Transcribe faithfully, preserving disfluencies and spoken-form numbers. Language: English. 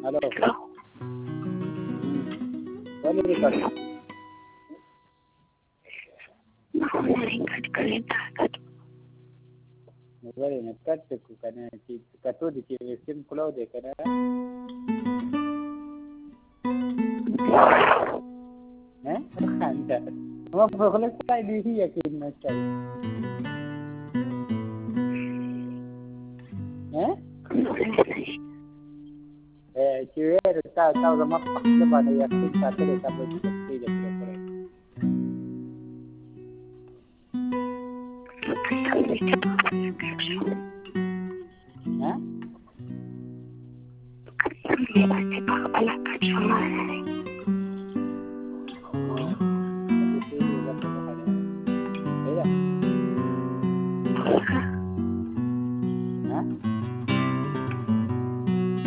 Hello. बोल record. Bari na kata ku kana ki kato di ki sim pulau de kana. Eh? Anda. Mau boleh saya di yakin macam. Eh? Eh, kira tahu tahu sama lepas ni yakin satu deh sampai di sini je kira-kira. Hah?